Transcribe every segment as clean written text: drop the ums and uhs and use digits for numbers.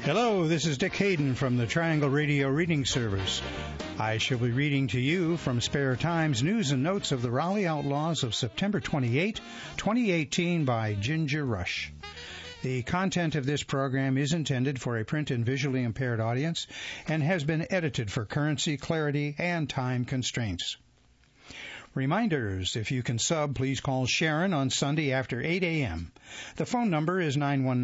Hello, this is Dick Hayden from the Triangle Radio Reading Service. I shall be reading to you from Spare Time's News and Notes of the Raleigh Outlaws of September 28, 2018 by Ginger Rush. The content of this program is intended for a print and visually impaired audience and has been edited for currency, clarity, and time constraints. Reminders, if you can sub, please call Sharon on Sunday after 8 a.m. The phone number is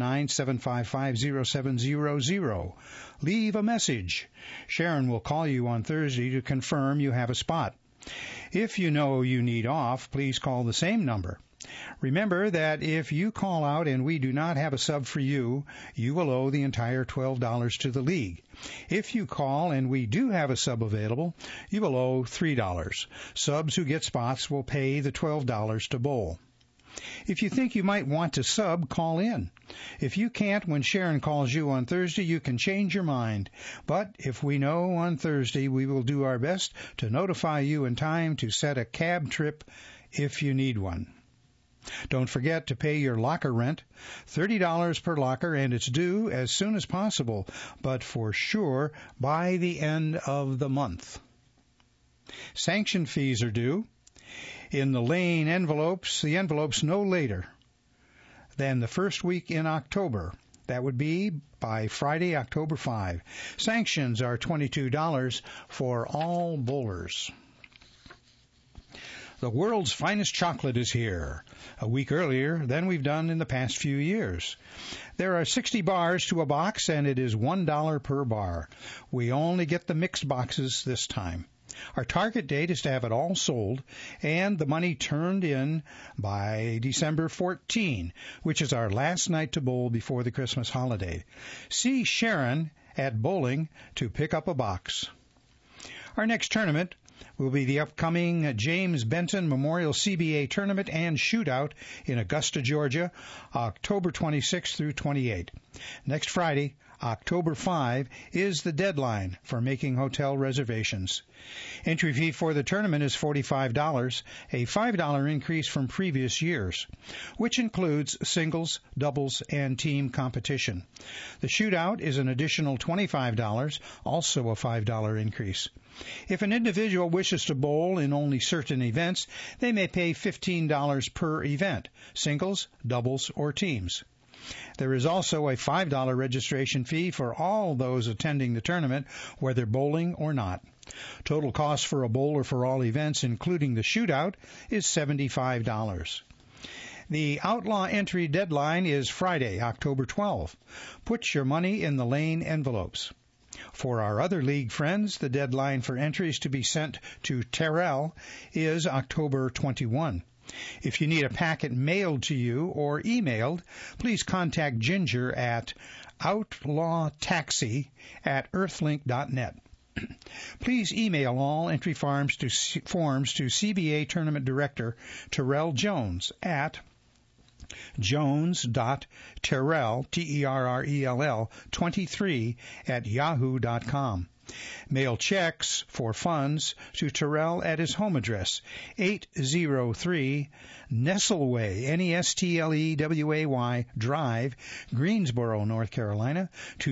919-755-0700. Leave a message. Sharon will call you on Thursday to confirm you have a spot. If you know you need off, please call the same number. Remember that if you call out and we do not have a sub for you, you will owe the entire $12 to the league. If you call and we do have a sub available, you will owe $3. Subs who get spots will pay the $12 to bowl. If you think you might want to sub, call in. If you can't when Sharon calls you on Thursday, you can change your mind. But if we know on Thursday, we will do our best to notify you in time to set a cab trip if you need one. Don't forget to pay your locker rent, $30 per locker, and it's due as soon as possible, but for sure by the end of the month. Sanction fees are due. In the lane envelopes, the envelopes no later than the first week in October. That would be by Friday, October 5. Sanctions are $22 for all bowlers. The world's finest chocolate is here, a week earlier than we've done in the past few years. There are 60 bars to a box, and it is $1 per bar. We only get the mixed boxes this time. Our target date is to have it all sold and the money turned in by December 14, which is our last night to bowl before the Christmas holiday. See Sharon at bowling to pick up a box. Our next tournament will be the upcoming James Benton Memorial CBA Tournament and Shootout in Augusta, Georgia, October 26 through 28. Next Friday, October 5, is the deadline for making hotel reservations. Entry fee for the tournament is $45, a $5 increase from previous years, which includes singles, doubles, and team competition. The shootout is an additional $25, also a $5 increase. If an individual wishes to bowl in only certain events, they may pay $15 per event, singles, doubles, or teams. There is also a $5 registration fee for all those attending the tournament, whether bowling or not. Total cost for a bowler for all events, including the shootout, is $75. The Outlaw entry deadline is Friday, October 12. Put your money in the lane envelopes. For our other league friends, the deadline for entries to be sent to Terrell is October 21. If you need a packet mailed to you or emailed, please contact Ginger at outlawtaxi@earthlink.net. Please email all entry forms to CBA Tournament Director Terrell Jones at jones.terrell, Terrell, 23 at yahoo.com. Mail checks for funds to Terrell at his home address, 803 Nestleway, Nestleway Drive, Greensboro, North Carolina,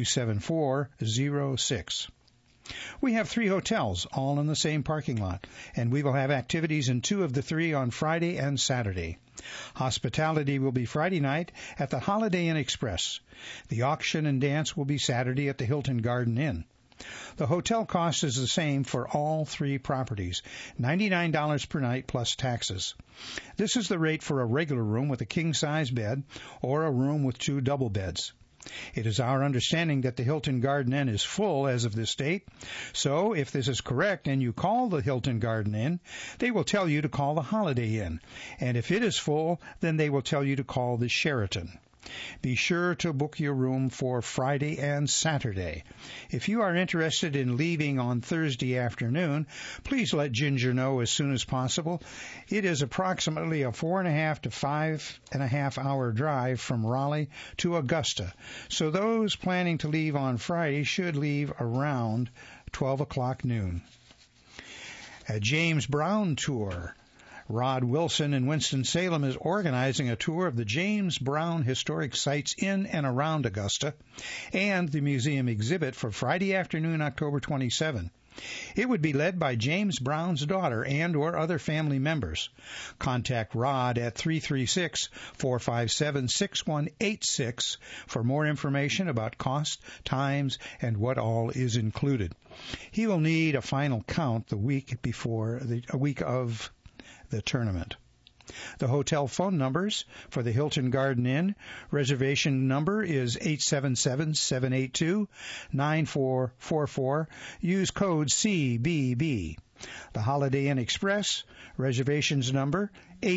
27406. We have 3 hotels, all in the same parking lot, and we will have activities in 2 of the 3 on Friday and Saturday. Hospitality will be Friday night at the Holiday Inn Express. The auction and dance will be Saturday at the Hilton Garden Inn. The hotel cost is the same for all 3 properties, $99 per night plus taxes. This is the rate for a regular room with a king-size bed or a room with 2 double beds. It is our understanding that the Hilton Garden Inn is full as of this date, so if this is correct and you call the Hilton Garden Inn, they will tell you to call the Holiday Inn, and if it is full, then they will tell you to call the Sheraton. Be sure to book your room for Friday and Saturday. If you are interested in leaving on Thursday afternoon, please let Ginger know as soon as possible. It is approximately a 4.5 to 5.5 hour drive from Raleigh to Augusta, so those planning to leave on Friday should leave around 12 o'clock noon. A James Brown Tour Rod Wilson in Winston-Salem is organizing a tour of the James Brown historic sites in and around Augusta and the museum exhibit for Friday afternoon, October 27. It would be led by James Brown's daughter and or other family members. Contact Rod at 336-457-6186 for more information about cost, times, and what all is included. He will need a final count a week of the tournament. The hotel phone numbers for the Hilton Garden Inn. Reservation number is 877-782-9444. Use code CBB. The Holiday Inn Express. Reservations number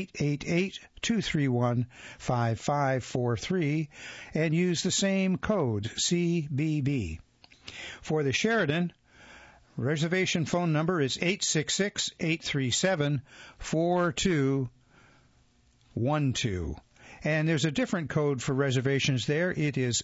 888-231-5543. And use the same code CBB. For the Sheraton, reservation phone number is 866-837-4212. And there's a different code for reservations there. It is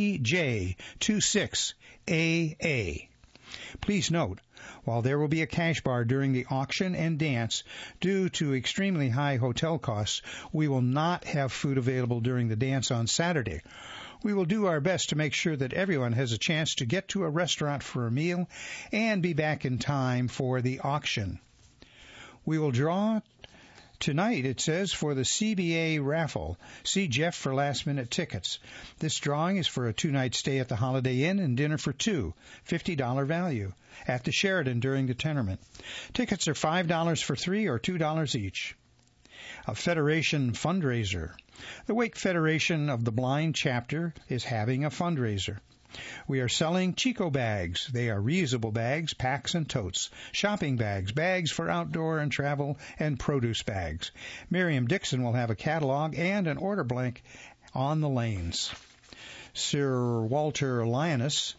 CJ26AA. Please note, while there will be a cash bar during the auction and dance, due to extremely high hotel costs, we will not have food available during the dance on Saturday. We will do our best to make sure that everyone has a chance to get to a restaurant for a meal and be back in time for the auction. We will draw tonight, it says, for the CBA raffle. See Jeff for last-minute tickets. This drawing is for a 2-night stay at the Holiday Inn and dinner for two, $50 value, at the Sheraton during the tournament. Tickets are $5 for three or $2 each. A Federation fundraiser. The Wake Federation of the Blind chapter is having a fundraiser. We are selling Chico bags. They are reusable bags, packs, and totes. Shopping bags, bags for outdoor and travel, and produce bags. Miriam Dixon will have a catalog and an order blank on the lanes. Sir Walter Lionesses,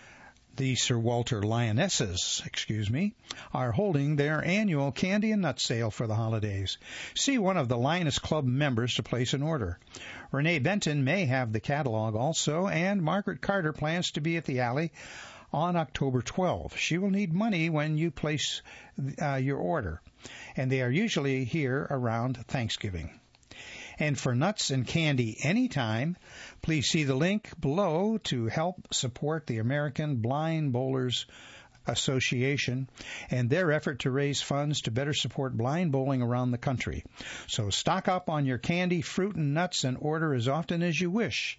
are holding their annual candy and nut sale for the holidays. See one of the Lioness Club members to place an order. Renee Benton may have the catalog also, and Margaret Carter plans to be at the alley on October 12. She will need money when you place your order, and they are usually here around Thanksgiving. And for nuts and candy anytime, please see the link below to help support the American Blind Bowlers Association and their effort to raise funds to better support blind bowling around the country. So stock up on your candy, fruit, and nuts and order as often as you wish.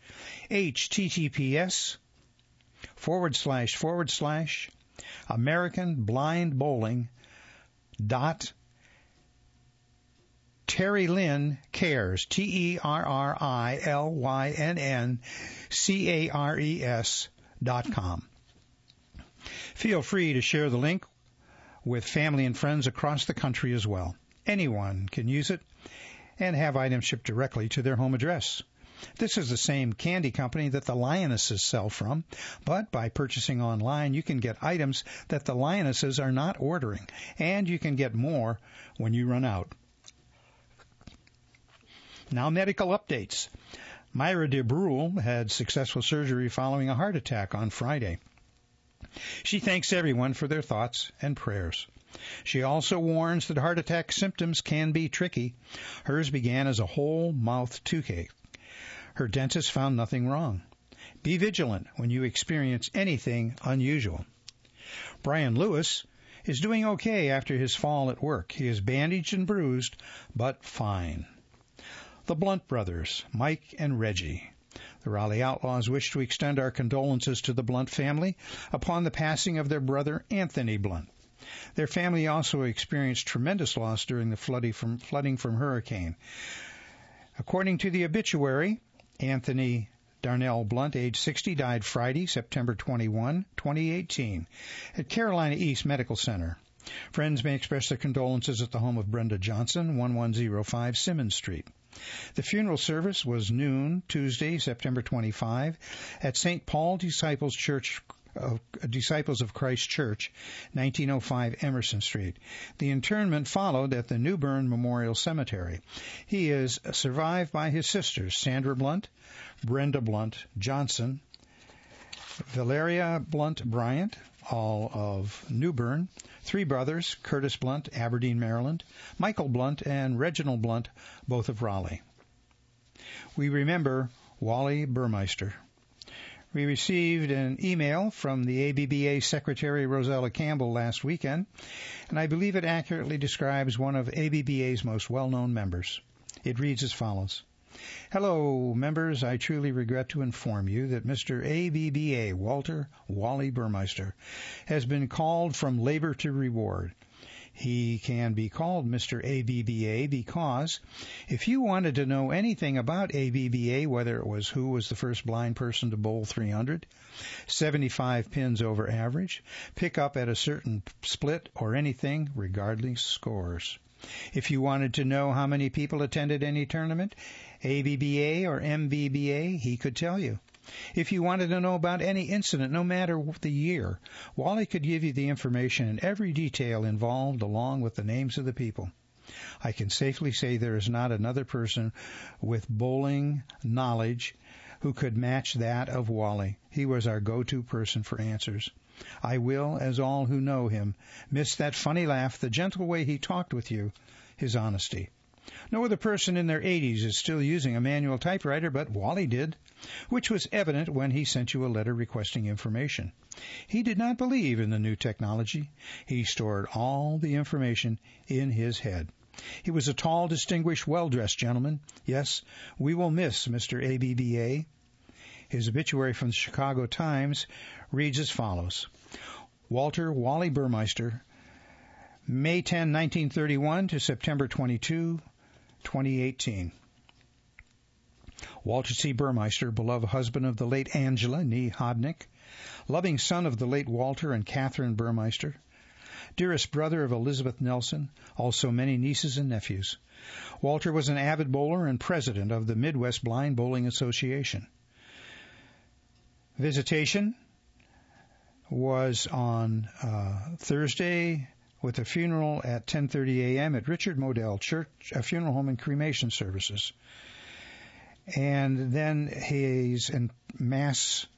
https://AmericanBlindBowling.TerryLynnCares, TerryLynnCares.com. Feel free to share the link with family and friends across the country as well. Anyone can use it and have items shipped directly to their home address. This is the same candy company that the Lionesses sell from, but by purchasing online, you can get items that the Lionesses are not ordering, and you can get more when you run out. Now, medical updates. Myra DeBrule had successful surgery following a heart attack on Friday. She thanks everyone for their thoughts and prayers. She also warns that heart attack symptoms can be tricky. Hers began as a whole mouth toothache. Her dentist found nothing wrong. Be vigilant when you experience anything unusual. Brian Lewis is doing okay after his fall at work. He is bandaged and bruised, but fine. The Blunt brothers, Mike and Reggie. The Raleigh Outlaws wish to extend our condolences to the Blunt family upon the passing of their brother Anthony Blunt. Their family also experienced tremendous loss during the flooding from hurricane. According to the obituary, Anthony Darnell Blunt, age 60, died Friday, September 21, 2018, at Carolina East Medical Center. Friends may express their condolences at the home of Brenda Johnson, 1105 Simmons Street. The funeral service was noon, Tuesday, September 25, at St. Paul Disciples of Christ Church, 1905 Emerson Street. The interment followed at the New Bern Memorial Cemetery. He is survived by his sisters, Sandra Blunt, Brenda Blunt Johnson, Valeria Blunt Bryant, all of New Bern, three brothers, Curtis Blunt, Aberdeen, Maryland, Michael Blunt, and Reginald Blunt, both of Raleigh. We remember Wally Burmeister. We received an email from the ABBA Secretary Rosella Campbell last weekend, and I believe it accurately describes one of ABBA's most well-known members. It reads as follows. Hello, members. I truly regret to inform you that Mr. ABBA Walter Wally Burmeister has been called from labor to reward. He can be called Mr. ABBA because if you wanted to know anything about ABBA, whether it was who was the first blind person to bowl 300, 75 pins over average, pick up at a certain split, or anything, regardless scores. If you wanted to know how many people attended any tournament, ABBA or MBBA, he could tell you. If you wanted to know about any incident, no matter the year, Wally could give you the information and every detail involved along with the names of the people. I can safely say there is not another person with bowling knowledge who could match that of Wally. He was our go-to person for answers. I will, as all who know him, miss that funny laugh, the gentle way he talked with you, his honesty. No other person in their 80s is still using a manual typewriter, but Wally did, which was evident when he sent you a letter requesting information. He did not believe in the new technology. He stored all the information in his head. He was a tall, distinguished, well-dressed gentleman. Yes, we will miss Mr. ABBA. His obituary from the Chicago Times reads as follows. Walter Wally Burmeister, May 10, 1931 to September 22, 2018. Walter C. Burmeister, beloved husband of the late Angela Nee Hodnick, loving son of the late Walter and Catherine Burmeister, dearest brother of Elizabeth Nelson, also many nieces and nephews. Walter was an avid bowler and president of the Midwest Blind Bowling Association. Visitation was on Thursday, with a funeral at 10:30 a.m. at Richard Modell Church, a funeral home and cremation services. And then his mass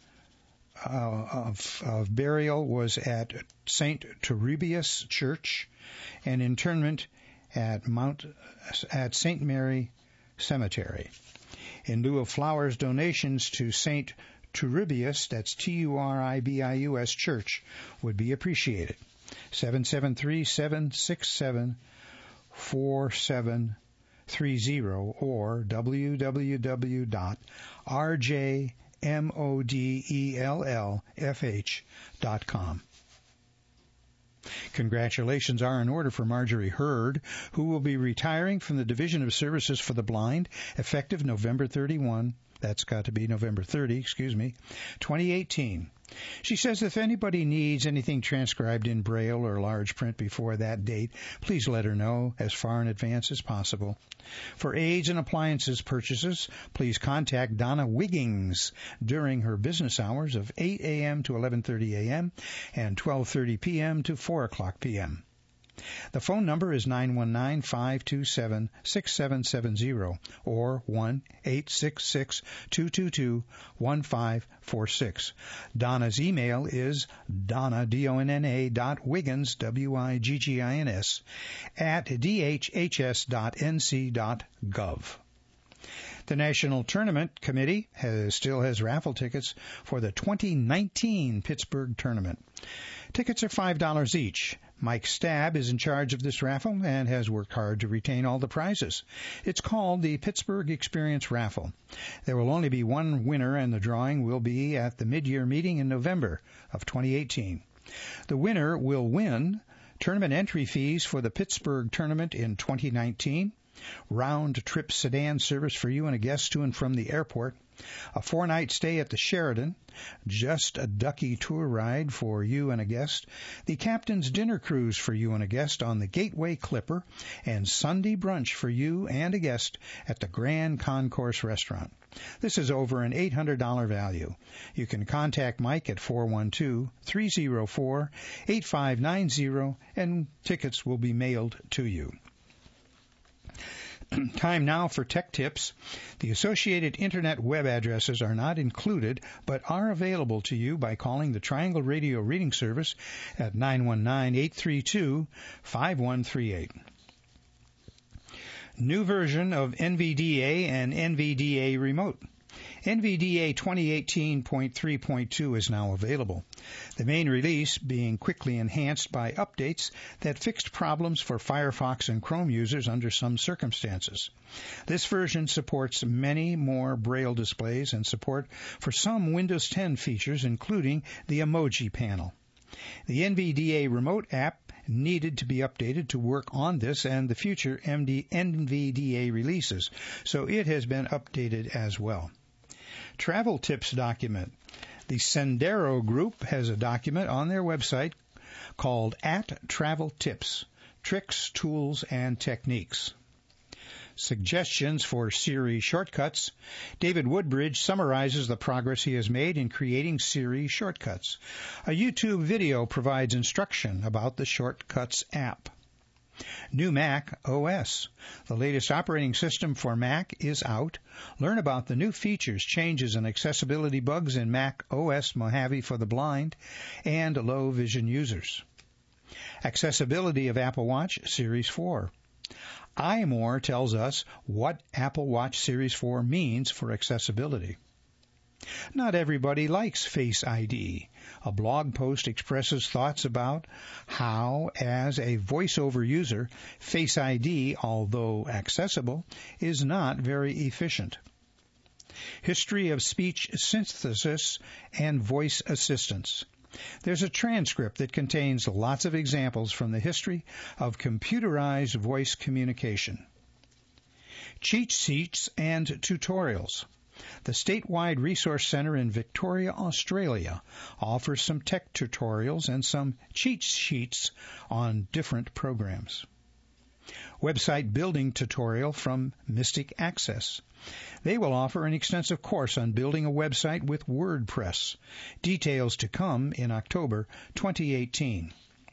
of burial was at St. Turribius Church, and interment at St. Mary Cemetery. In lieu of flowers, donations to St. Turribius, that's Turibius Church, would be appreciated. 773-767-4730 or www.rjmodellfh.com. Congratulations are in order for Marjorie Hurd, who will be retiring from the Division of Services for the Blind effective November 31. That's got to be November 30, 2018. She says if anybody needs anything transcribed in Braille or large print before that date, please let her know as far in advance as possible. For aids and appliances purchases, please contact Donna Wiggins during her business hours of 8 a.m. to 11:30 a.m. and 12:30 p.m. to 4 o'clock p.m. The phone number is 919-527-6770 or 1-866-222-1546. Donna's email is donna, donna.wiggins, W-I-G-G-I-N-S, at dhhs.nc.gov. The National Tournament Committee still has raffle tickets for the 2019 Pittsburgh Tournament. Tickets are $5 each. Mike Stabb is in charge of this raffle and has worked hard to retain all the prizes. It's called the Pittsburgh Experience Raffle. There will only be one winner, and the drawing will be at the mid-year meeting in November of 2018. The winner will win tournament entry fees for the Pittsburgh Tournament in 2019, round-trip sedan service for you and a guest to and from the airport, a 4-night stay at the Sheraton, just a ducky tour ride for you and a guest, the captain's dinner cruise for you and a guest on the Gateway Clipper, and Sunday brunch for you and a guest at the Grand Concourse Restaurant. This is over an $800 value. You can contact Mike at 412-304-8590, and tickets will be mailed to you. Time now for Tech Tips. The associated Internet web addresses are not included, but are available to you by calling the Triangle Radio Reading Service at 919-832-5138. New version of NVDA and NVDA Remote. NVDA 2018.3.2 is now available, the main release being quickly enhanced by updates that fixed problems for Firefox and Chrome users under some circumstances. This version supports many more Braille displays and support for some Windows 10 features, including the emoji panel. The NVDA Remote app needed to be updated to work on this and the future NVDA releases, so it has been updated as well. Travel Tips document. The Sendero Group has a document on their website called @Travel Tips, Tricks, Tools, and Techniques. Suggestions for Siri shortcuts. David Woodbridge summarizes the progress he has made in creating Siri shortcuts. A YouTube video provides instruction about the Shortcuts app. New Mac OS. The latest operating system for Mac is out. Learn about the new features, changes, and accessibility bugs in Mac OS Mojave for the blind and low vision users. Accessibility of Apple Watch Series 4. iMore tells us what Apple Watch Series 4 means for accessibility. Not everybody likes Face ID. A blog post expresses thoughts about how, as a voiceover user, Face ID, although accessible, is not very efficient. History of speech synthesis and voice assistance. There's a transcript that contains lots of examples from the history of computerized voice communication. Cheat sheets and tutorials. The Statewide Resource Center in Victoria, Australia, offers some tech tutorials and some cheat sheets on different programs. Website building tutorial from Mystic Access. They will offer an extensive course on building a website with WordPress. Details to come in October 2018.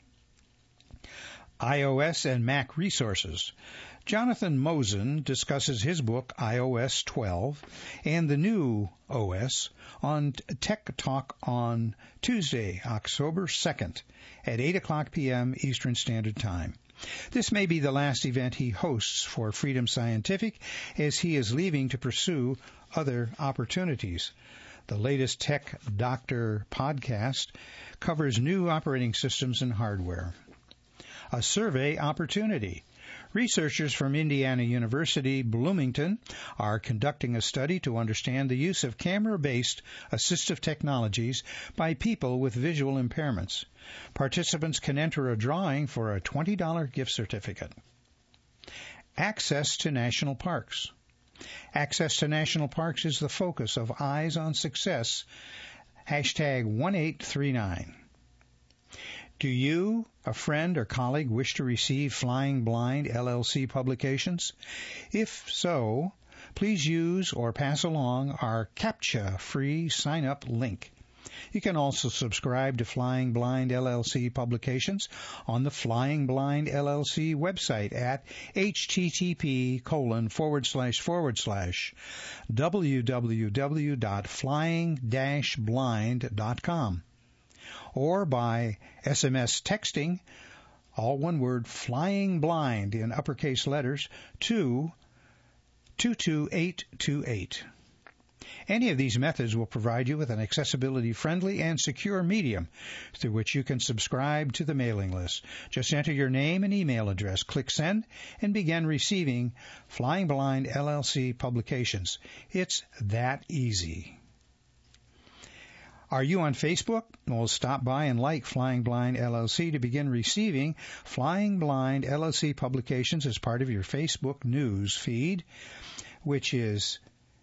iOS and Mac resources. Jonathan Mosen discusses his book, iOS 12, and the new OS on Tech Talk on Tuesday, October 2nd at 8 o'clock p.m. Eastern Standard Time. This may be the last event he hosts for Freedom Scientific, as he is leaving to pursue other opportunities. The latest Tech Doctor podcast covers new operating systems and hardware. A survey opportunity. Researchers from Indiana University, Bloomington, are conducting a study to understand the use of camera-based assistive technologies by people with visual impairments. Participants can enter a drawing for a $20 gift certificate. Access to national parks. Access to national parks is the focus of Eyes on Success, #1839. Do you, a friend or colleague, wish to receive Flying Blind LLC publications? If so, please use or pass along our CAPTCHA-free sign-up link. You can also subscribe to Flying Blind LLC publications on the Flying Blind LLC website at http://www.flying-blind.com. or by SMS texting, all one word, Flying Blind in uppercase letters, to 22828. Any of these methods will provide you with an accessibility-friendly and secure medium through which you can subscribe to the mailing list. Just enter your name and email address, click Send, and begin receiving Flying Blind LLC publications. It's that easy. Are you on Facebook? Well, stop by and like Flying Blind LLC to begin receiving Flying Blind LLC publications as part of your Facebook news feed, which is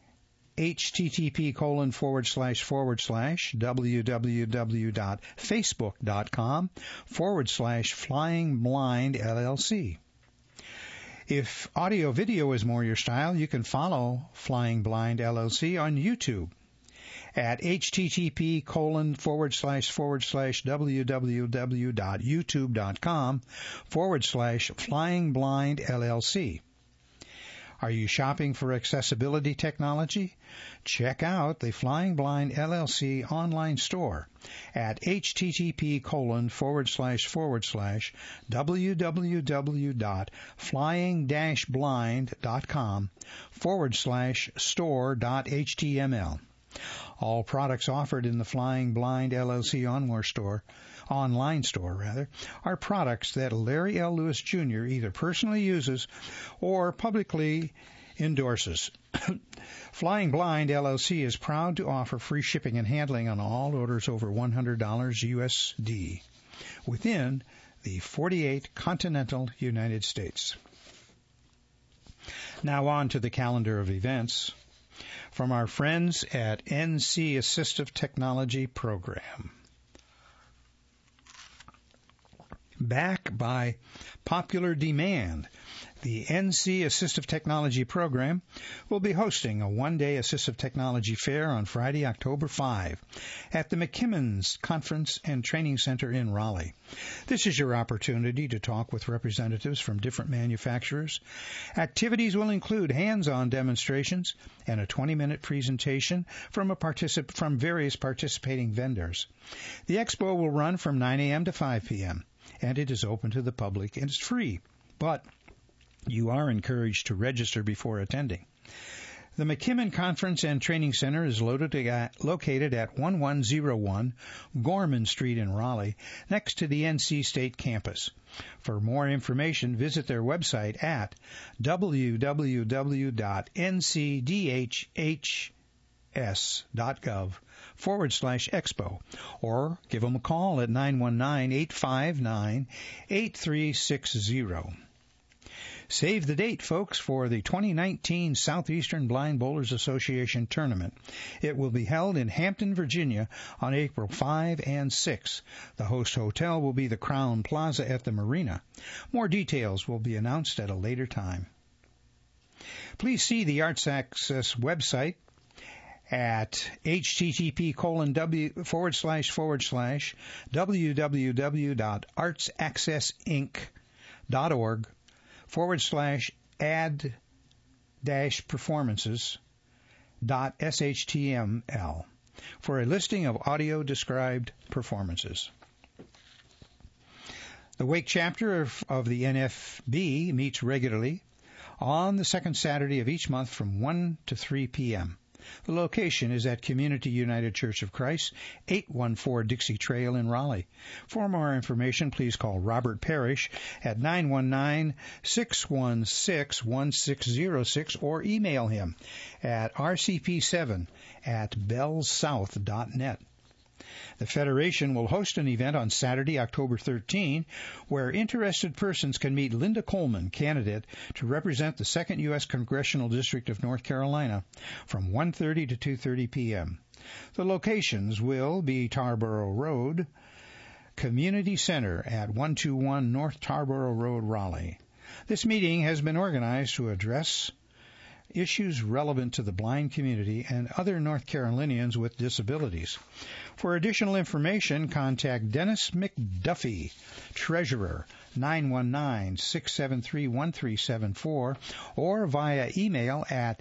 http://www.facebook.com/Flying Blind LLC. If audio video is more your style, you can follow Flying Blind LLC on YouTube at http://www.youtube.com/Flying Blind LLC. Are you shopping for accessibility technology? Check out the Flying Blind LLC online store at http://www.flying-blind.com/store.html. All products offered in the Flying Blind LLC online store, are products that Larry L. Lewis Jr. either personally uses or publicly endorses. Flying Blind LLC is proud to offer free shipping and handling on all orders over $100 USD within the 48 continental United States. Now on to the calendar of events from our friends at NC Assistive Technology Program. Back by popular demand, the NC Assistive Technology Program will be hosting a one-day assistive technology fair on Friday, October 5 at the McKimmons Conference and Training Center in Raleigh. This is your opportunity to talk with representatives from different manufacturers. Activities will include hands-on demonstrations and a 20-minute presentation from various participating vendors. The expo will run from 9 a.m. to 5 p.m. and it is open to the public and it's free, but you are encouraged to register before attending. The McKimmon Conference and Training Center is located at 1101 Gorman Street in Raleigh, next to the NC State campus. For more information, visit their website at www.ncdhs.gov/expo or give them a call at 919-859-8360. Save the date, folks, for the 2019 Southeastern Blind Bowlers Association Tournament. It will be held in Hampton, Virginia on April 5 and 6. The host hotel will be the Crown Plaza at the Marina. More details will be announced at a later time. Please see the Arts Access website at http://www.artsaccessinc.org/ad-performances.shtml for a listing of audio-described performances. The Wake chapter of the NFB meets regularly on the second Saturday of each month from 1 to 3 p.m. The location is at Community United Church of Christ, 814 Dixie Trail in Raleigh. For more information, please call Robert Parrish at 919-616-1606 or email him at rcp7@bellsouth.net. The Federation will host an event on Saturday, October 13, where interested persons can meet Linda Coleman, candidate to represent the 2nd U.S. Congressional District of North Carolina, from 1:30 to 2:30 p.m. The locations will be Tarboro Road, Community Center at 121 North Tarboro Road, Raleigh. This meeting has been organized to address issues relevant to the blind community and other North Carolinians with disabilities. For additional information, contact Dennis McDuffie, Treasurer, 919-673-1374, or via email at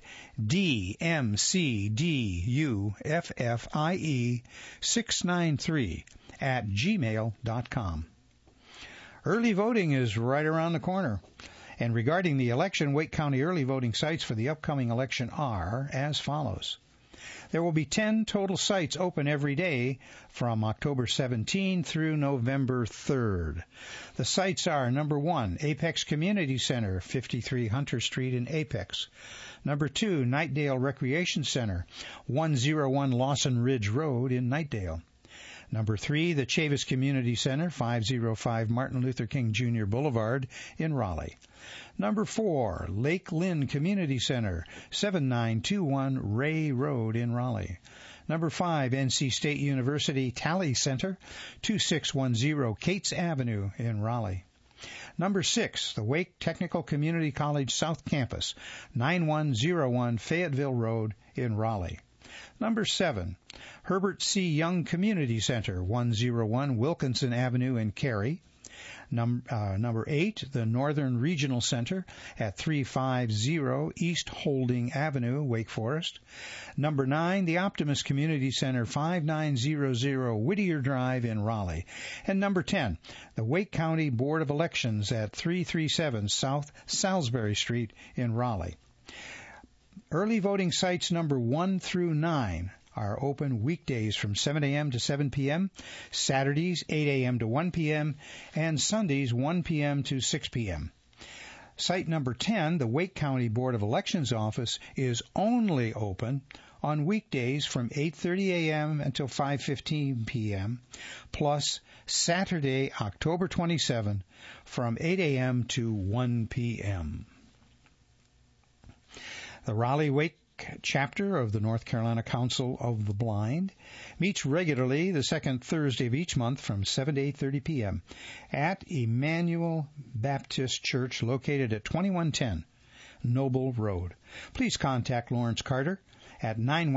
dmcduffie693@gmail.com. Early voting is right around the corner. And regarding the election, Wake County early voting sites for the upcoming election are as follows. There will be 10 total sites open every day from October 17 through November 3rd. The sites are, number 1, Apex Community Center, 53 Hunter Street in Apex. Number 2, Knightdale Recreation Center, 101 Lawson Ridge Road in Knightdale. Number 3, the Chavis Community Center, 505 Martin Luther King Jr. Boulevard in Raleigh. Number 4, Lake Lynn Community Center, 7921 Ray Road in Raleigh. Number 5, NC State University Talley Center, 2610 Cates Avenue in Raleigh. Number 6, the Wake Technical Community College South Campus, 9101 Fayetteville Road in Raleigh. Number 7, Herbert C. Young Community Center, 101 Wilkinson Avenue in Cary. Number 8, the Northern Regional Center at 350 East Holding Avenue, Wake Forest. Number 9, the Optimus Community Center, 5900 Whittier Drive in Raleigh. And number 10, the Wake County Board of Elections at 337 South Salisbury Street in Raleigh. Early voting sites number 1 through 9 are open weekdays from 7 a.m. to 7 p.m., Saturdays 8 a.m. to 1 p.m., and Sundays 1 p.m. to 6 p.m. Site number 10, the Wake County Board of Elections office, is only open on weekdays from 8:30 a.m. until 5:15 p.m., plus Saturday, October 27, from 8 a.m. to 1 p.m. The Raleigh-Wake chapter of the North Carolina Council of the Blind meets regularly the second Thursday of each month from 7 to 8:30 p.m. at Emmanuel Baptist Church located at 2110 Noble Road. Please contact Lawrence Carter at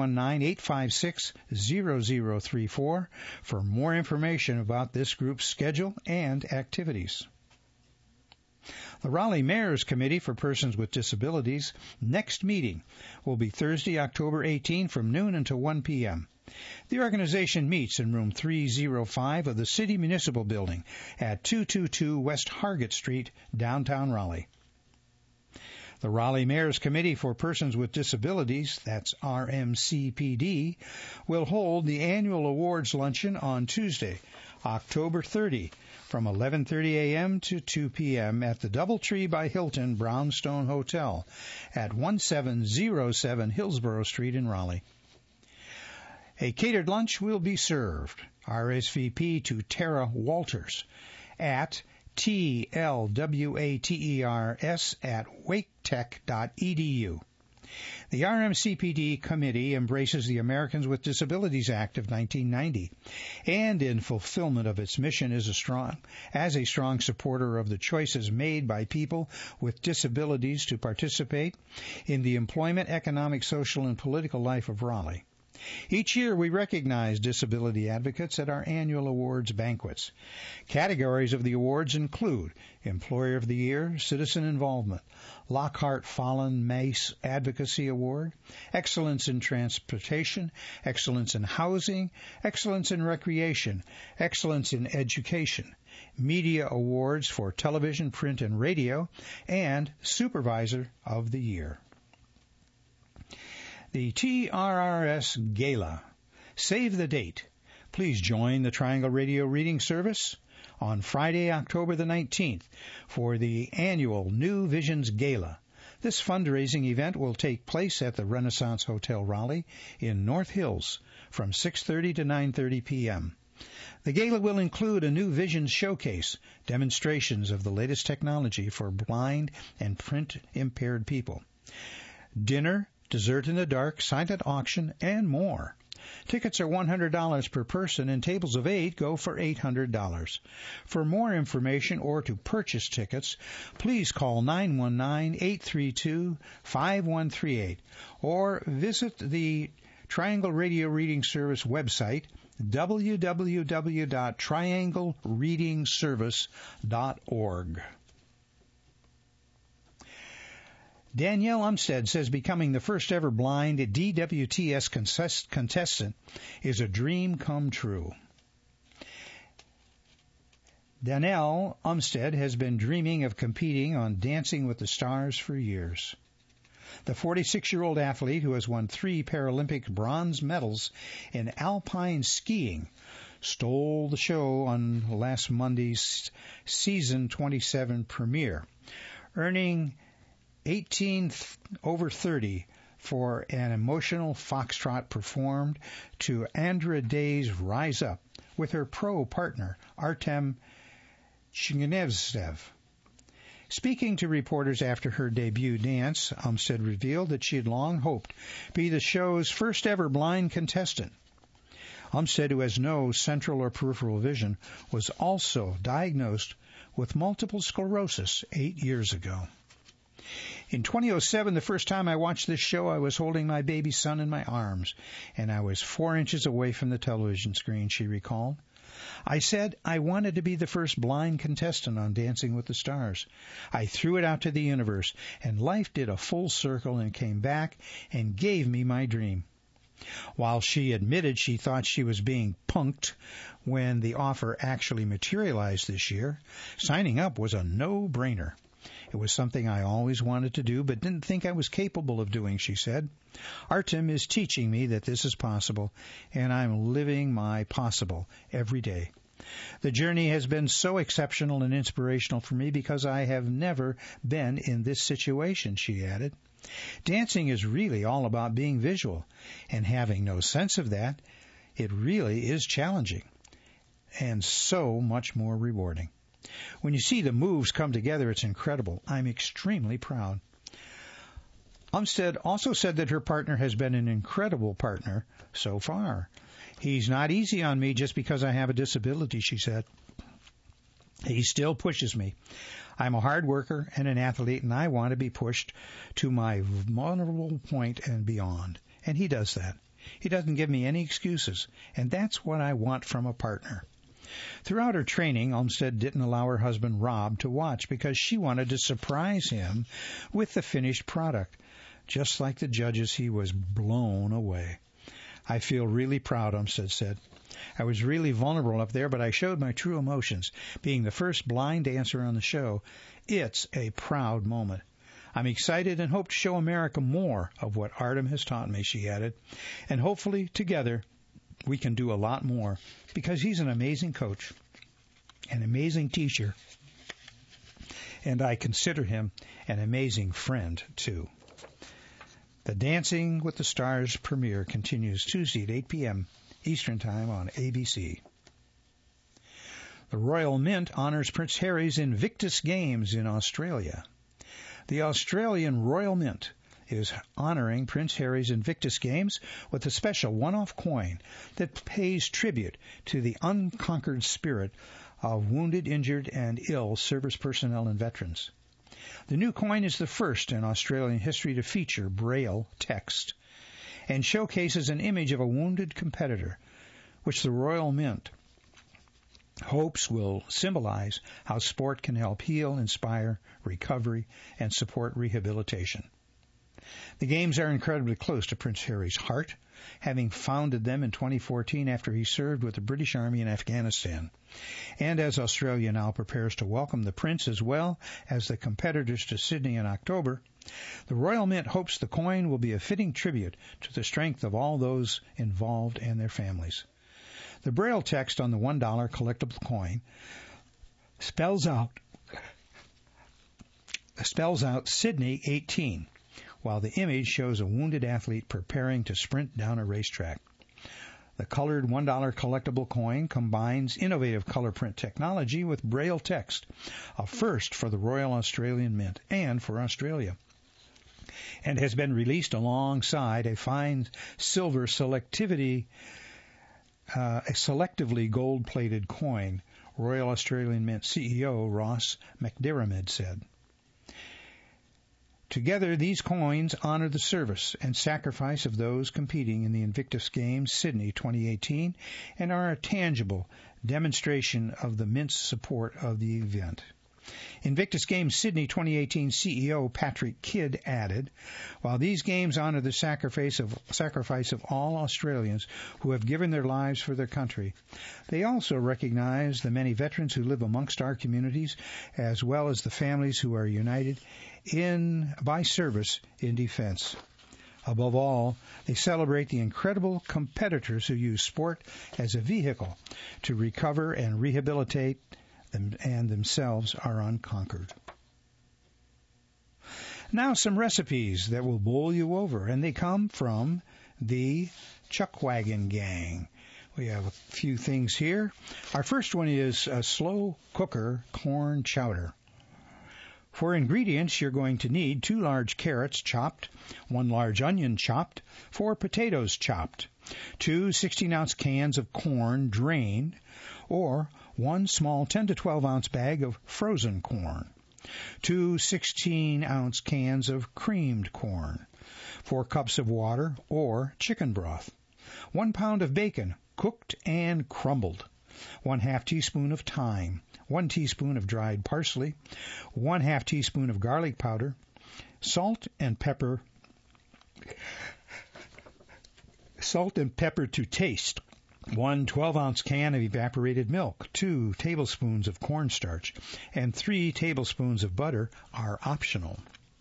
919-856-0034 for more information about this group's schedule and activities. The Raleigh Mayor's Committee for Persons with Disabilities next meeting will be Thursday, October 18 from noon until 1 p.m. The organization meets in room 305 of the City Municipal Building at 222 West Hargett Street, downtown Raleigh. The Raleigh Mayor's Committee for Persons with Disabilities, that's RMCPD, will hold the annual awards luncheon on Tuesday, October 30, from 11:30 a.m. to 2 p.m. at the Doubletree by Hilton Brownstone Hotel at 1707 Hillsborough Street in Raleigh. A catered lunch will be served. RSVP to Tara Walters at tlwaters@waketech.edu. The RMCPD committee embraces the Americans with Disabilities Act of 1990, and in fulfillment of its mission is a strong supporter of the choices made by people with disabilities to participate in the employment, economic, social, and political life of Raleigh. Each year we recognize disability advocates at our annual awards banquets. Categories of the awards include Employer of the Year, Citizen Involvement, Lockhart Fallon Mace Advocacy Award, Excellence in Transportation, Excellence in Housing, Excellence in Recreation, Excellence in Education, Media Awards for Television, Print, and Radio, and Supervisor of the Year. The TRRS Gala. Save the date. Please join the Triangle Radio Reading Service on Friday, October the 19th for the annual New Visions Gala. This fundraising event will take place at the Renaissance Hotel Raleigh in North Hills from 6:30 to 9:30 p.m. The gala will include a New Visions showcase, demonstrations of the latest technology for blind and print-impaired people, dinner, dessert in the dark, silent auction, and more. Tickets are $100 per person, and tables of 8 go for $800. For more information or to purchase tickets, please call 919-832-5138 or visit the Triangle Radio Reading Service website, www.trianglereadingservice.org. Danielle Umstead says becoming the first ever blind DWTS contestant is a dream come true. Danielle Umstead has been dreaming of competing on Dancing with the Stars for years. The 46-year-old athlete, who has won 3 Paralympic bronze medals in alpine skiing, stole the show on last Monday's season 27 premiere, earning 18 over 30 for an emotional foxtrot performed to Andra Day's Rise Up with her pro partner, Artem Chignev. Speaking to reporters after her debut dance, Umstead revealed that she had long hoped to be the show's first ever blind contestant. Umstead, who has no central or peripheral vision, was also diagnosed with multiple sclerosis 8 years ago. In 2007, the first time I watched this show, I was holding my baby son in my arms, and I was 4 inches away from the television screen, she recalled. I said I wanted to be the first blind contestant on Dancing with the Stars. I threw it out to the universe, and life did a full circle and came back and gave me my dream. While she admitted she thought she was being punked when the offer actually materialized this year, signing up was a no-brainer. It was something I always wanted to do but didn't think I was capable of doing, she said. Artem is teaching me that this is possible, and I'm living my possible every day. The journey has been so exceptional and inspirational for me because I have never been in this situation, she added. Dancing is really all about being visual, and having no sense of that, it really is challenging and so much more rewarding. When you see the moves come together, it's incredible. I'm extremely proud. Umstead also said that her partner has been an incredible partner so far. He's not easy on me just because I have a disability, she said. He still pushes me. I'm a hard worker and an athlete, and I want to be pushed to my vulnerable point and beyond. And he does that. He doesn't give me any excuses, and that's what I want from a partner. Throughout her training, Umstead didn't allow her husband, Rob, to watch because she wanted to surprise him with the finished product. Just like the judges, he was blown away. I feel really proud, Umstead said. I was really vulnerable up there, but I showed my true emotions. Being the first blind dancer on the show, it's a proud moment. I'm excited and hope to show America more of what Artem has taught me, she added. And hopefully, together, we can do a lot more because he's an amazing coach, an amazing teacher, and I consider him an amazing friend, too. The Dancing with the Stars premiere continues Tuesday at 8 p.m. Eastern Time on ABC. The Royal Mint honors Prince Harry's Invictus Games in Australia. The Australian Royal Mint is honoring Prince Harry's Invictus Games with a special one-off coin that pays tribute to the unconquered spirit of wounded, injured, and ill service personnel and veterans. The new coin is the first in Australian history to feature Braille text and showcases an image of a wounded competitor, which the Royal Mint hopes will symbolize how sport can help heal, inspire, recovery, and support rehabilitation. The games are incredibly close to Prince Harry's heart, having founded them in 2014 after he served with the British Army in Afghanistan. And as Australia now prepares to welcome the Prince as well as the competitors to Sydney in October, the Royal Mint hopes the coin will be a fitting tribute to the strength of all those involved and their families. The Braille text on the $1 collectible coin spells out Sydney 18, while the image shows a wounded athlete preparing to sprint down a racetrack. The colored $1 collectible coin combines innovative color print technology with Braille text, a first for the Royal Australian Mint and for Australia, and has been released alongside a fine silver selectively gold-plated coin, Royal Australian Mint CEO Ross McDiarmid said. Together, these coins honor the service and sacrifice of those competing in the Invictus Games Sydney 2018 and are a tangible demonstration of the Mint's support of the event. Invictus Games Sydney 2018 CEO Patrick Kidd added, while these games honor the sacrifice of all Australians who have given their lives for their country, they also recognize the many veterans who live amongst our communities, as well as the families who are united by service in defense. Above all, they celebrate the incredible competitors who use sport as a vehicle to recover and rehabilitate and themselves are unconquered. Now some recipes that will bowl you over, and they come from the Chuckwagon Gang. We have a few things here. Our first one is a slow cooker corn chowder. For ingredients, you're going to need 2 large carrots chopped, 1 large onion chopped, 4 potatoes chopped, 2 16-ounce cans of corn drained, or 1 small 10 to 12-ounce bag of frozen corn, 2 16-ounce cans of creamed corn, 4 cups of water or chicken broth, 1 pound of bacon, cooked and crumbled, 1/2 teaspoon of thyme, 1 teaspoon of dried parsley, 1/2 teaspoon of garlic powder, salt and pepper to taste, 1 12-ounce can of evaporated milk, 2 tablespoons of cornstarch, and 3 tablespoons of butter are optional.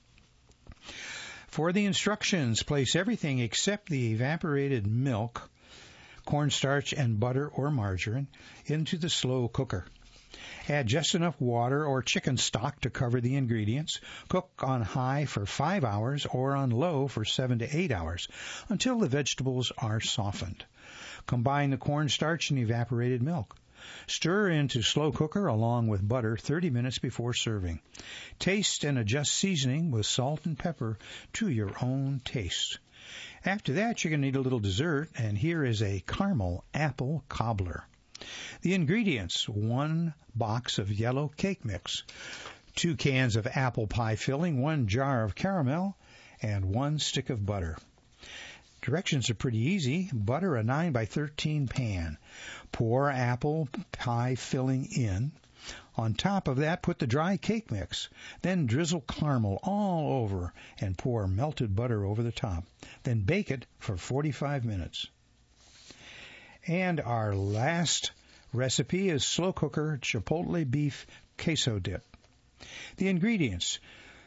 For the instructions, place everything except the evaporated milk, cornstarch, and butter or margarine into the slow cooker. Add just enough water or chicken stock to cover the ingredients. Cook on high for 5 hours or on low for 7 to 8 hours until the vegetables are softened. Combine the cornstarch and evaporated milk. Stir into slow cooker along with butter 30 minutes before serving. Taste and adjust seasoning with salt and pepper to your own taste. After that, you're going to need a little dessert, and here is a caramel apple cobbler. The ingredients: 1 box of yellow cake mix, 2 cans of apple pie filling, 1 jar of caramel, and 1 stick of butter. Directions are pretty easy. Butter a 9 by 13 pan. Pour apple pie filling in. On top of that, put the dry cake mix. Then drizzle caramel all over and pour melted butter over the top. Then bake it for 45 minutes. And our last recipe is slow cooker chipotle beef queso dip. The ingredients: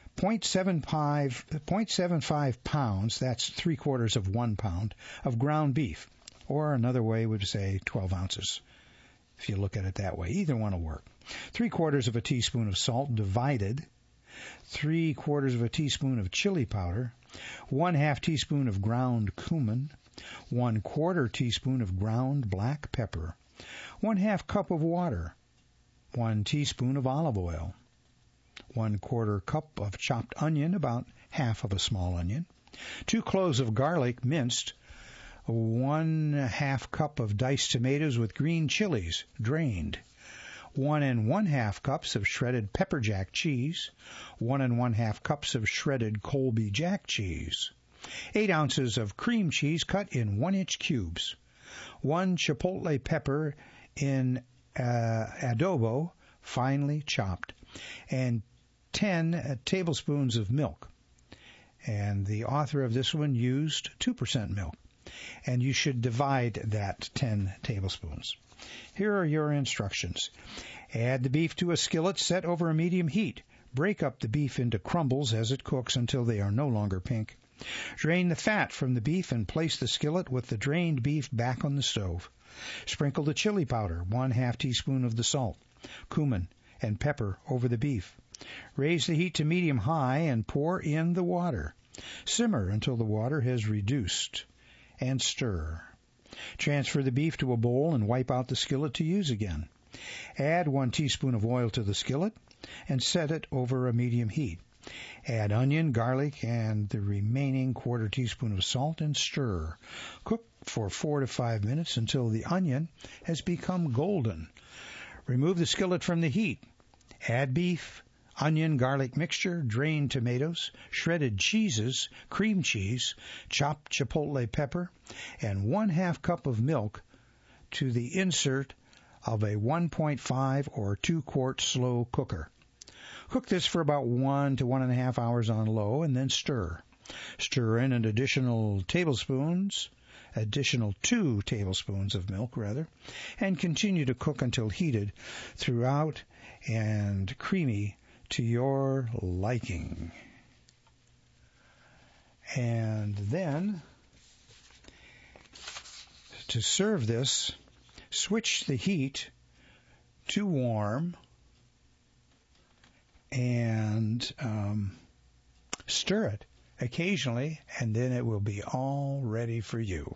0.75 pounds, that's 3/4 of 1 pound, of ground beef, or another way would say 12 ounces, if you look at it that way. Either one will work. 3/4 of a teaspoon of salt divided, 3/4 of a teaspoon of chili powder, 1/2 teaspoon of ground cumin, 1/4 teaspoon of ground black pepper, 1/2 cup of water, 1 teaspoon of olive oil, 1/4 cup of chopped onion, about half of a small onion, 2 cloves of garlic minced, 1/2 cup of diced tomatoes with green chilies drained, 1 1/2 cups of shredded pepper jack cheese, 1 1/2 cups of shredded Colby Jack cheese, 8 ounces of cream cheese cut in 1-inch cubes, 1 chipotle pepper in adobo, finely chopped, and 10 tablespoons of milk. And the author of this one used 2% milk. And you should divide that 10 tablespoons. Here are your instructions. Add the beef to a skillet set over a medium heat. Break up the beef into crumbles as it cooks until they are no longer pink. Drain the fat from the beef and place the skillet with the drained beef back on the stove. Sprinkle the chili powder, 1/2 teaspoon of the salt, cumin, and pepper over the beef. Raise the heat to medium-high and pour in the water. Simmer until the water has reduced and stir. Transfer the beef to a bowl and wipe out the skillet to use again. Add 1 teaspoon of oil to the skillet and set it over a medium heat. Add onion, garlic, and the remaining 1/4 teaspoon of salt and stir. Cook for 4 to 5 minutes until the onion has become golden. Remove the skillet from the heat. Add beef, onion, garlic mixture, drained tomatoes, shredded cheeses, cream cheese, chopped chipotle pepper, and 1/2 cup of milk to the insert of a 1.5 or 2-quart slow cooker. Cook this for about 1 to 1.5 hours on low and then stir. Stir in an additional 2 tablespoons of milk, and continue to cook until heated throughout and creamy to your liking. And then, to serve this, switch the heat to warm and stir it occasionally, and then it will be all ready for you.